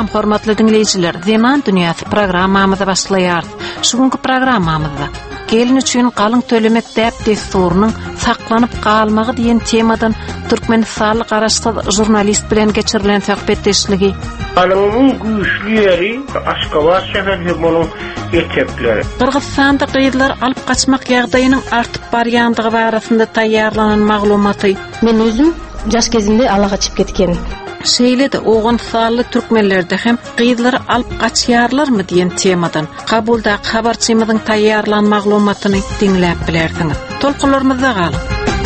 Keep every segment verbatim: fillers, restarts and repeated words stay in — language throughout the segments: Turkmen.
hormatly dinleyiciler, Zaman Dünyasy programmamyzy başlaýar. Şugunky programmamyzda gelin üçin galyň tölemek däp desturunyň saklanyp galmagy diýen temadan Türkmenistanlyk araşdyrma jurnalist bilen geçirilen söhbetdeşligi. Galynyň güýçli ýeri Aşgabat şäherinde bolan ýetepleri. Kırgızstanda gyýdylar alyp gaçmak ýagdaýynyň artyp barýandygy barasynda taýýarlanan maglumaty. Men özüm jaş gezimde ala gaçyp ketken. Şeýle de Oğunsally türkmenlerde hem gyýdylary alyp gaçýarlarmy diýen temadan kabulda habarçymyzyň taýýarlanan maglumatyny dinläp bilerdiňiz. Tolkularymyzda galyň.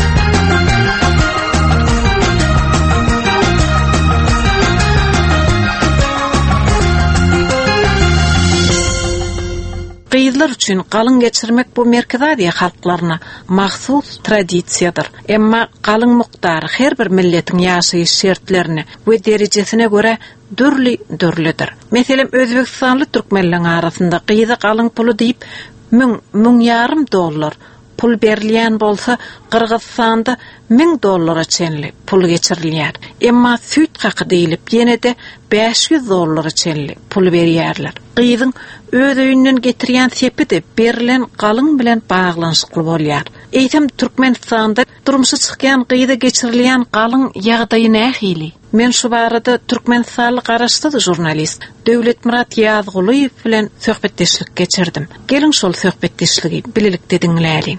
Gyýdylar üçin galyň geçirmek bu Merkez Aziýa halklaryna mahsus tradisiýadyr. Emma galyň mukdary her bir milletiň ýaşaýyş şertlerini we derejesine göre dürli dürlidir. Meselem Özbekistanly türkmenliň arasynda gyýdy galyň pulu diýip müň müň ýarym dollar pul berilýän bolsa, Kırgızstanda ming dollara çenli pul geçirilýär. Emma süýt haky diýilip ýene de beş yüz dollara çenli pul berýärler. Gyýdyň öz öýünden getirýän sepi de berilen galyň bilen baglanyşykly bolýar. Eýtem Türkmenistanda durmuşy çykýan gyýda geçirilýän galyň ýagdaýy nähili? Men şu barada Türkmenistanly garaşdy jurnalist Döwletmurat Ýazgulyýew bilen söhbetdeşlik geçirdim. Gelin şol söhbetdeşligi bilelikde dinläýäliň.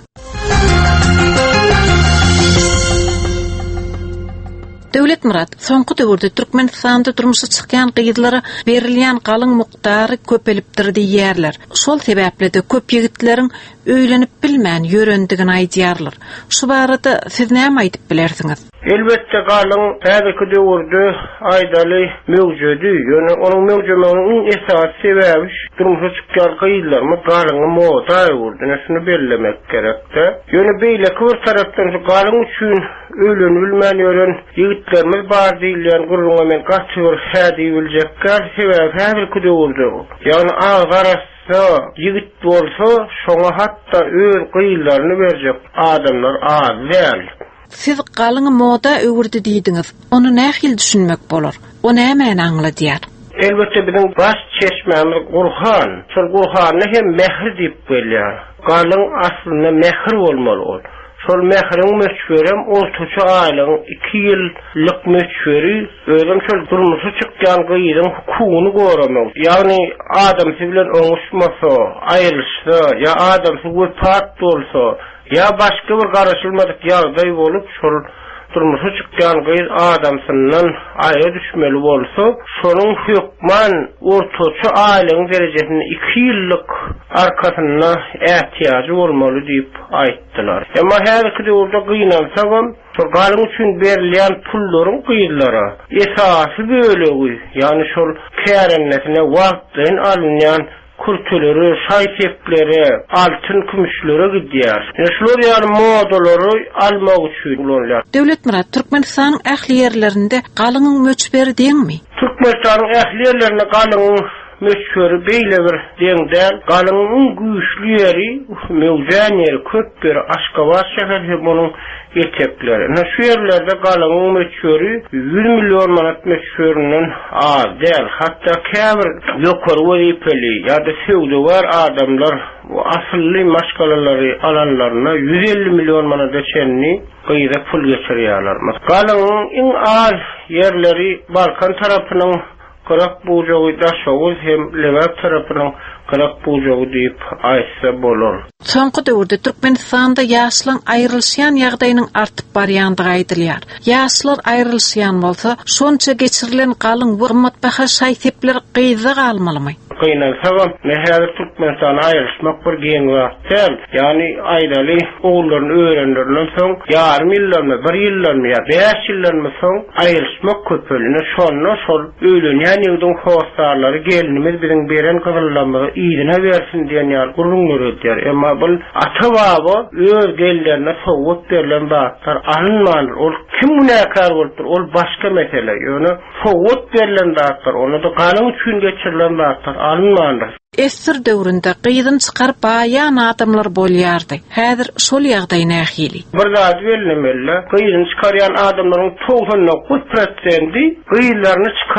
Döwletmurat soňky döwürde Türkmenistanda durmuşy çykýan gyýdylara berilýän galyň mukdary köpelipdir diýýärler. Şol sebäple de köp ýigitleriň öýlenip bilmän ýörendigini aýdýarlar. Şu barada siz näme aýdyp bilersiňiz? Elbette galyň häzirki döwürde aýdaly möwjüdi. Ýöne onuň möwjüdiginiň esas sebäbi durmuşy çykýan gyýdylarmy galyň moda ýurduny şunu bellemek gerekde. Ýöne beýle bir tarapdan galyň üçin öýlenip bilmän ýören ýigitlerimiz bar diýilýän gurrunga men gaçyr hädi biljekler sebäbi häzirki döwürde. Ýani agara yigit bolsa şoňa hatda öýün gyýylaryny berjek adamlar az däl. Siz galyň moda öwürdi diýdiňiz. Onu nähil düşünmek bolar? O näme aňladýar? Elbette bizim baş çeşmemiz Gurhan. Şol Gurhany hem mehr diýip bilýär. Galyň aslynda mehr bolmaly ol. Şol mehriň meşgörem ortaça aýlyň iki ýyllyk meşgöri özüm şol durmuşy çykýan gyýdyň hukugyny goramak. Ýagny adam bilen oňuşmasa, aýrylşsa, ýa adam wefat bolsa, ýa başga bir garaşylmadyk ýagdaý bolup şol durmuşy çykýan gyýdy adamsyndan aýra düşmeli bolsa, şonuň hükman ortaça aýlyň derejesinde iki ýyllyk arkasyna ähtiýajy bolmaly diýip aýtdylar. Emma häzirki döwürde gyýnansagam, şol galyň üçin berilýän pullaryň gyýdylara esasy bölegi, ýani şol kärenletine wagtyn alynýan kurtulary, şaýtepleri, altyn kümüşlere gidýär. Şolary ýani modalary almak üçin bolýar. Döwletmurat Türkmenistanyň ähli ýerlerinde galynyň möçberi diýenmi? Türkmenistanyň ähli ýerlerinde galynyň möçberi beýle bir deňdäl, galynyň güýçli ýeri mewjän ýeri köp bir Aşgabat şäherinde bolan ýetepleri. Näme şu ýerlerde galynyň möçberi yüz million manat möçberinden az däl. Hatda käbir ýokary wezipeli ýa-da sewde var adamlar bu asly maşgalalary alanlaryna yüz elli million manat geçenni gyýda pul geçirýärler. Galynyň iň az ýerleri Balkan tarapynyň Kırak bujağı da şoğuz hem Levak tarafının kırak bujağı deyip aýtsa bolar. Soňky döwürde Türkmenistanda ýaşlaryň aýrylşýan ýagdaýynyň artyp barýandygy aýdylýar. Ýaşlar aýrylşýan bolsa, şonça geçirilen galyň wagtbaha şaýtepler gyýda galmalymy? Gyýnansagam, nähäzir Türkmenistan aýrylşmak bir giň wagtdan, ýani aýdaly oglaryny öýrendirden soň, ýarym ýyllarmy, bir ýyllarmy ýa beş ýyllarmy soň aýrylşmak köpeline şonda şol öýlenýän ýygdyň howsarlary gelinimiz biziň beren gyzyllamygy ýygyna bersin diýen ýar gurrunlar ötýär. Emma bu ata baba öz gellerine sowut berilen bagtlar alınmaly. Ol kim münäkär bolupdyr? Ol başga mesele. Ýöne sowut berilen bagtlar, onu da galyň üçin geçirilen bagtlar alınmaly. Esir döwründe gyýdyn çykaryp baýan adamlar bolýardy. Häzir şol ýagdaý nähili? Bir zat bilinmeli. Gyýdyn çykarýan adamlaryň togsany dokuz prosenti gyýdylaryny çykaryp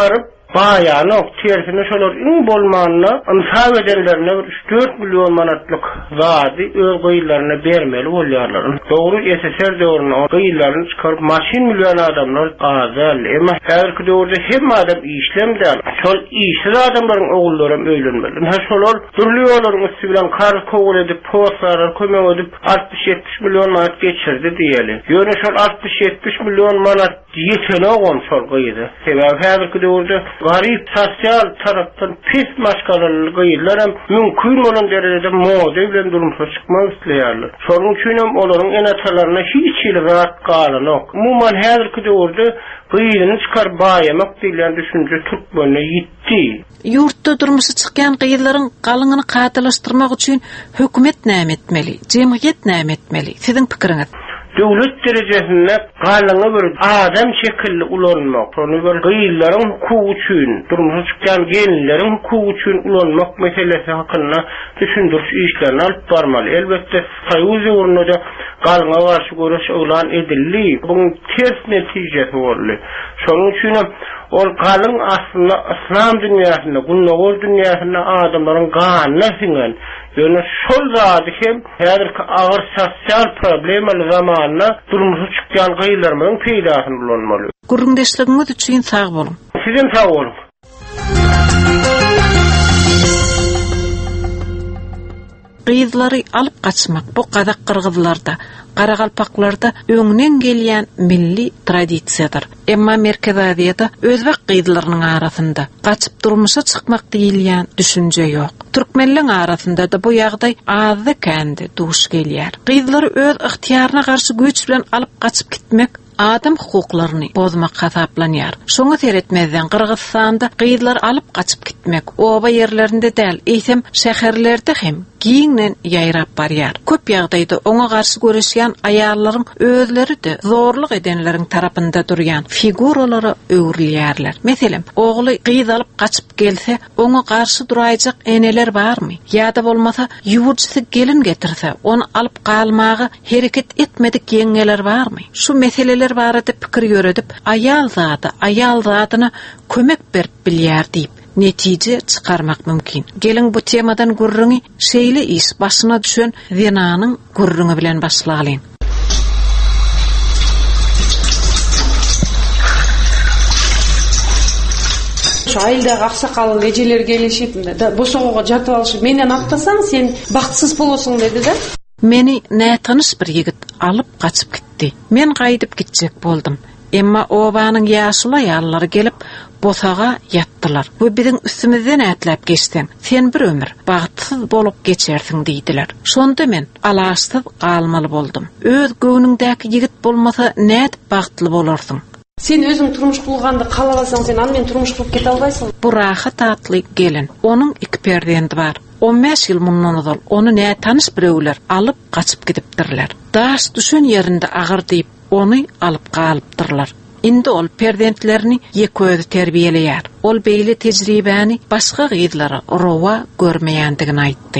bayanok tersine şolar iň bolmanyna ymsal edenlerine üç dört milyon manatlyk zady öz gyýlaryna bermeli bolýarlar. Dogry S S R döwründe gyýlaryny çykaryp maşin milyon adamlar azal. Emma häzirki döwürde hemme adam işlemden. Şol işsiz adamlaryň ogullary öýlenmeli. Ha şolar durly ýollaryň üstü bilen kar kowul edip postlar kömek edip altmış yetmiş milyon manat geçirdi diýeli. Ýöne şol altmış yetmiş milyon manat ýetene ogon şol gyýdy. Sebäbi häzirki döwürde garip sosial tarapdan pis maşgalaly gyýylar hem mümkin bolan derejede moda bilen durmuşa çykmak isleýärler. Şonuň üçin hem olaryň enatalaryna hiç ýyly rahat galanok. Umuman häzirki döwürde gyýyny çykar baýamak diýilen düşünje türkmenine ýitdi. Ýurtda durmuşa çykýan gyýylaryň galynyny gatylaşdyrmak üçin hökümet näme etmeli? Jemgyýet näme etmeli? Siziň pikiriňiz? Döwlet derejesinde galyny bir adam şekilli ulanmak, ony bir gyýylaryň hukuky üçin, durmuşa çykýan gelinleriň hukuky üçin ulanmak meselesi hakynda düşündiriş işlerini alyp barmaly. Elbetde Soýuz ýurtunda galyna garşy görüş elan edildi. Buň ters netijesi boldy. Şonuň üçin ol galyň aslynda İslam dünýäsinde, gunnagol dünýäsinde adamlaryň ganyna siňen ýöne şol zady hem häzirki agyr sosial problemler zamanynda durmuşa çykýan gyýylarymyň peýdasyny bulanmaly. Gurrundeşligiňiz üçin sag bolun. Sizin sag bolun. Gyýyzlary alyp gaçmak bu Kazak Kyrgyzlarda, Garagalpaklarda öňünden gelýän milli tradisiýadyr. Emma Merkez Aziýada özbek gyýyzlarynyň arasynda gaçyp durmuşa çykmak diýilýän düşünje ýok. Türkmenliň arasynda da bu ýagdaý azda kendi duş gelýär. Gyýyzlary öz ihtiýaryna garşy güç bilen alyp gaçyp gitmek adam hukuklaryny bozmak hasaplanýar. Şoňa seretmezden Kyrgyzstanda gyýyzlar alyp gaçyp gitmek oba ýerlerinde däl, eýsem şäherlerde hem giňden ýaýrap barýar. Köp ýagdaýda oňa garşy göreşýän aýallaryň özleri de zorluk edenleriň tarapynda durýan figuralary öwrilýärler. Meselem, ogly gyýyz alyp gaçyp gelse, oňa garşy duraýjak eneler barmy? Ýa-da bolmasa ýurtjysy gelin getirse, onu alyp galmagy hereket etmedik ýeňeler barmy? Şu meseleler barada pikir ýöredip, aýal zady, aýal zadyna kömek berip bilýär diýip netije çıkarmak mümkin. Gelin bu temadan gurrungy şeýle iş başyna düşen zinanyň gurrungy bilen başlaýyn. Şu aýylda aksakal ejeler gelişip boşogoga jartyp alyşyp menden aktasaň sen baktsız bolasyň dedi da. Meni nätanyş bir ýigit alyp gaçyp gitdi. Men gaýdyp gitjek boldum. Emma obanyň ýaşly aýallary gelip bosaga yattılar. Bu biziň üstümizden ätlep geçsen, sen bir ömür bagtsyz bolup geçersiň diýdiler. Şonda men alaşsyz galmaly boldum. Öz göwnüňdäki ýigit bolmasa näet bagtly bolarsyň? Sen özüň turmuş kurgandy kalabasaň sen an men turmuş kurup kete albaýsyň. Bu rahat atly gelin. Onuň iki perdendi bar. on beş ýyl mundan ozal onu näe tanış birewler alyp gaçyp gidipdirler. Daş düşen ýerinde agyr diýip onu alyp galypdyrlar. Indi ol perdentlerini ýeközi terbiýeleýär. Ol beýle tejribäni başga gyýyzlara rowa görmeýändigini aýtdy.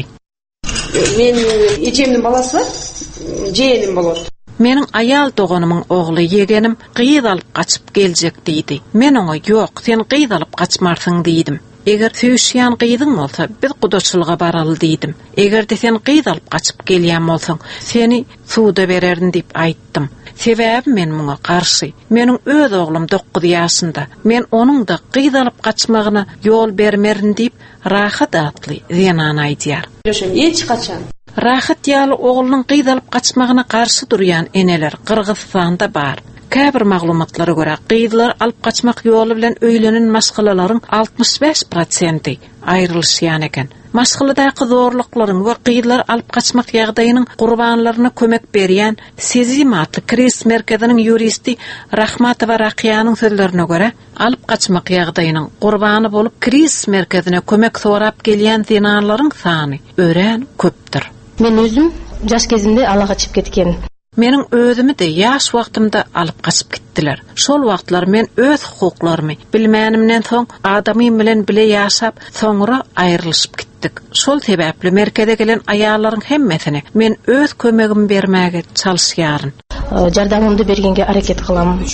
Men ejemniň balasy jeýenim bolot. Meniň aýal doganymyň ogly ýegenim gyýyz alyp gaçyp geljek diýdi. Men oňa ýok, sen gyýyz alyp gaçmarsyň diýdim. Eger süýşýän gyýyzyň bolsa, biz gudaçylyga baraly diýdim. Eger de sen gyýyz alyp gaçyp gelýän bolsaň, seni suwda bererdin diýip aýtdym. Sebäbi men muňa garşy. Meniň öz oglum dokuz ýaşynda. Men onuň da gyýyz alyp gaçmagyna ýol bermerin diýip rahat atly zinany aýdýar. Hiç kaçan. Rahat ýaly oglunyň gyýyz alyp gaçmagyna garşy durýan eneler Kyrgyzstanda bar. Käbir maglumatlara görä gyýyzlar alyp gaçmak ýoly bilen öýlenen maşgalalaryň altmış beş prosenti aýrylýan eken. Maşgaladaky zorluklaryň we gyýyzlar alyp gaçmak ýagdaýynyň gurbanlaryna kömek berýän Sezim atly Kris merkeziniň ýuristi Rahmatowa Rakyanyň sözlerine görä, alyp gaçmak ýagdaýynyň gurbany bolup Kris merkezine kömek sorap gelýän zinalaryň sany ören köpdür. Men özüm jaş gezimde ala gaçyp ketken. Meniň özümi de ýaş wagtymda alyp gaçyp gitdiler. Şol wagtlar men öz hukuklarymy bilmänimden soň adamym bilen bile ýaşap, soňra aýrylyşyp gitdik. Şol sebäpli merkeze gelen aýallaryň hemmesine men öz kömegimi bermäge çalyşýaryn. Jardamymdy bergenge hareket kılam.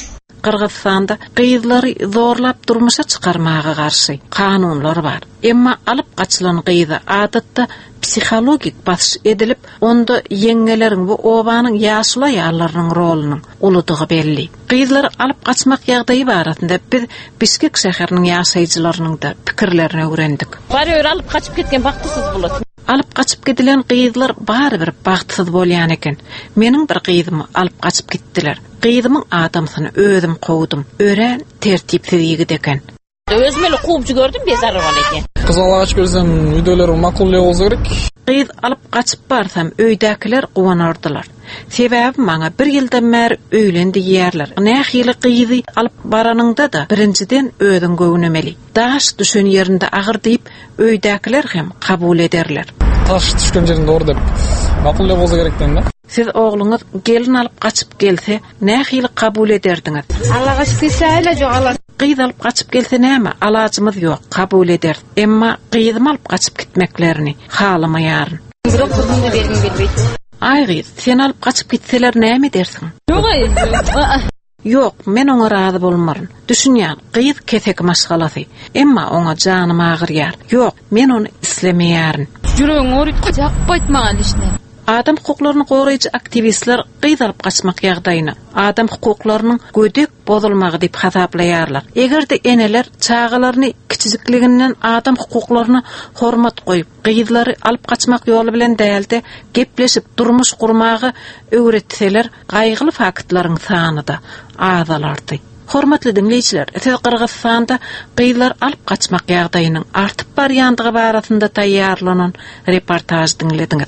Qırgızstanda gyzlary zorlap durmuşa çıkarmaga garşy kanunlar bar. Emma alıp kaçılan gyzy adatda psikologik basış edilip, onda yengelerin bu obanın yaşlı ayarlarının rolunun uluduğu belli. Gyzlar alıp kaçmak ýagdaýy barasynda biz Biskek şäheriniň ýaşaýjylarynyň da pikirlerini öwrendik. Bari öyle alıp kaçıp ketken baktıysız bulat. Alıp kaçıp gidilen gyzlar bari bir bagtysyz bolýan eken. Meniň bir gyzymy alıp kaçıp gitdiler. Gyzymyň adamsyny özüm gowdum. Ören tertipsizligi deken. Özmeli kuwup gördüm bezar bol eken. Kız ala kaçıp görsem üýdelerim makul bolsa gerek. Gyz alıp kaçıp barsam öýdäkiler guwanardylar. Sebäbi maňa bir ýyldan bäri öýlendi ýerler. Nähili gyzy alyp baranyňda da birinciden özüň göwnemeli. Daş düşen ýerinde agyr diýip öýdäkiler hem kabul ederler. Taş düşkän жерinde or dep makul bolsa gerekden da. Siz oğluňyz gelin alyp kaçıp gelse nähili kabul ederdiňiz? Alla kaçıp gelse hele jok alar. Gyz alyp kaçıp gelse näme? Alajymyz ýok, kabul eder. Emma gyzym alyp kaçıp gitmeklerini halamaýaryn. Birok burunda bergim gelbeyt. Ay gyz, sen alyp kaçıp gitseler näme dersiň? Yok ay. Yok, men oňa razy bolmaryn. Düşünýän, gyz kesek maşgalasy. Emma oňa janym agyrýar. Yok, men onu islemeýärin. Jüregiň oruýt jakpaýtmagan işne. Adam hukuklaryny goraýjy aktivistler gyz alyp kaçmak ýagdaýyny adam hukuklarynyň gödek bozulmagy diýip hasaplaýarlar. Egerde eneler çağalaryny kiçikliginden adam hukuklaryny hormat goýup, gyzlary alyp kaçmak ýoly bilen dälde gepleşip durmuş gurmagy öwretseler, gaýgyly faktlaryň sany da azalardy. Hormatly dinleýijiler, siz Qırgızstanda gyzlar alyp kaçmak ýagdaýynyň artyp barýandygy barasynda taýýarlanan reportaj dinlediňiz.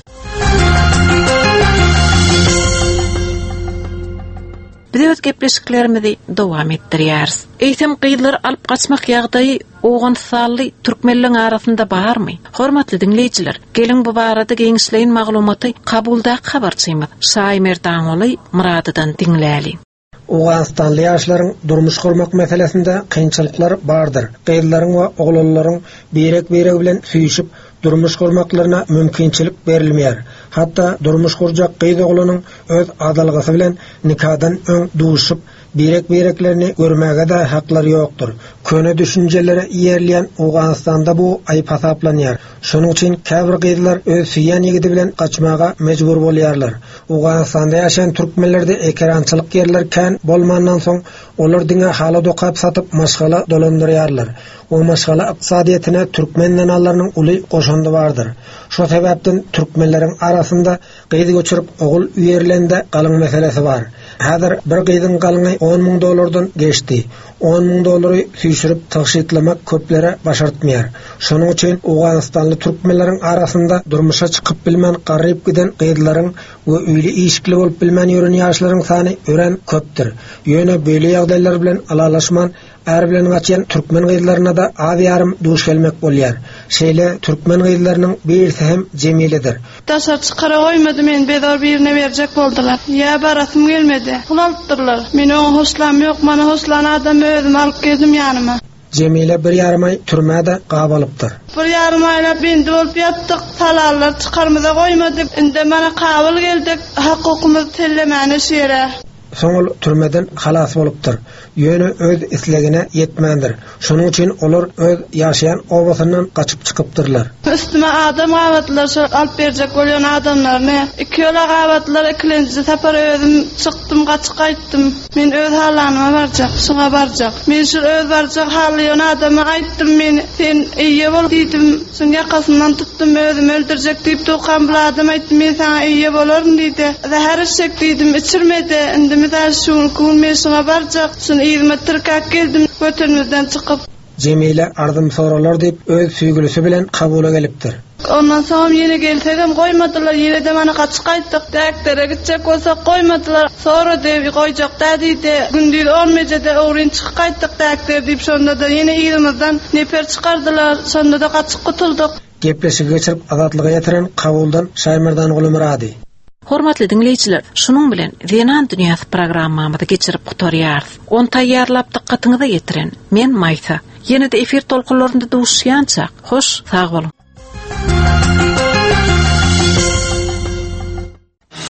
Biz öz gepleşiklerimizi dowam etdirýäris. Eýsem gyzlar alyp kaçmak ýagdaýy Oğansally türkmenliň arasynda barmy? Hormatly dinleýijiler, gelin bu barada geňişleýin maglumaty kabulda habarçymyz. Şaýmer Daňoly Muradydan dinläli. Oğanistanlı ýaşlaryň durmuş gurmak meselesinde kynçylyklar bardyr. Gyzlaryň we oglalaryň berek-berek bilen süýüşip durmuş gurmaklaryna mümkinçilik berilmeýär. Hatda durmuş gurjak gyz oglanyň öz adalgasy bilen nikadan öň duşup berek-bereklerini görmäge de haklary ýokdur. Köne düşünjelere ýerleýän Oğanistanda bu aýyp hasaplanýar. Şonuň üçin käbir gyzlar öz süýän ýigidi bilen kaçmaga mejbur bolýarlar. Oğanistanda ýaşaýan türkmenlerde ekrançylyk ýerlerken bolmandan soň olar diňe hala dokap satyp maşgala dolandyrýarlar. O maşgala ykdysadyetine türkmen nanallarynyň uly goşandy bardyr. Şo sebäpden türkmenleriň arasynda gyzy göçürüp ogul üýerlende galyň meselesi bar. Häzir bir gyzyň galyny on ming dollardan geçdi. on ming dollary süýşürip taşytlamak köplere başartmaýar. Şonuň üçin Oğanistanly türkmenleriň arasynda durmuşa çykyp bilmän garyp giden gyzlaryň we üýli işikli bolup bilmän ýören ýaşlaryň sany ören köpdir. Ýöne beýle ýagdaýlar bilen alalaşman er bilen gaçan türkmen gyzlaryna da az ýarym duş gelmek bolýar. Şeýle türkmen gyzlarynyň birisi hem Jemiledir. Daşar çykara goýmady, men bedar birine berjek boldylar. Ýa barasym gelmedi. Pulaltdyrlar. Men oňa hoşlam ýok, mana hoşlan adam özüm alyp geldim ýanyma. Jemile bir ýarym ay türmäde gabalypdyr. Bir ýarym aýla bindi bolup ýatdyk, talallar çykarmada goýmadyk. Inde mana kabul geldik, hakykymyzy tellemäne şeýre. Soňul türmeden halas bolupdyr. Ýöne öz islegine ýetmändir. Şonuň üçin olar öz ýaşaýan obasynyň gaçyp çykypdyrlar. Üstüme adam gabatlar şol alyp berjek bolýan adamlaryny iki ýola gabatlar ikilenji tapar özüm çykdym, gaçyk aýtdym. Men öz halanyma barjak, şoňa barjak. Men şu öz barjak halýan adama aýtdym, men sen eýe bol diýdim. Şoň ýakasyndan tutdym, özüm öldürjek diýip dokan buladım, aýtdym men sana eýe bolaryn diýdi. Zäher içsek diýdim, içirmedi. Indi men şunu kun men şoňa barjak. Ýyzma Türkak geldim, götürmeden çykyp. Jemile ardım soralar diýip öz süýgülisi bilen kabula gelipdir. Ondan soň ýene gelsegem goýmadylar, ýene de mana gaçyk aýtdyk, däktere gitjek bolsa goýmadylar. Sonra diýip goýjak da diýdi. Gündüz on mejede öwren çykyp aýtdyk däkter diýip şonda da ýene ýyzymyzdan neper çykardylar. Şonda da gaçyk gutuldyk. Gepleşip geçirip azatlyga ýetiren kabuldan Şaýmerdan Gulmurady. Hormatly dinleýijiler, şunuň bilen Wenan dünýäsi programmamyzda geçirip gutarýarys. On taýýarlap dykkatyňyza ýetiren men Maýsa. Ýene-de efir tolkunlarynda duşýança, hoş, sag bolun.